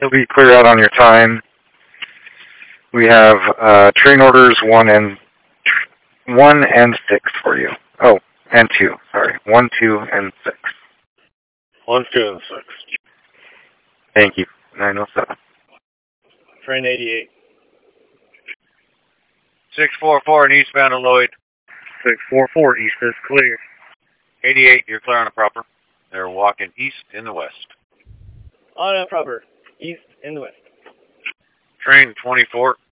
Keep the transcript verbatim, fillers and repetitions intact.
You'll be clear out on your time. We have uh, train orders one and one and six for you. Oh, and two. Sorry, one, two, and six. One, two, and six. Thank you. Nine oh seven. Train eighty-eight. Six four four and eastbound to Lloyd. Six four four east is clear. Eighty-eight, you're clear on the proper. They're walking east in the west. On a proper east in the west. Train twenty-four,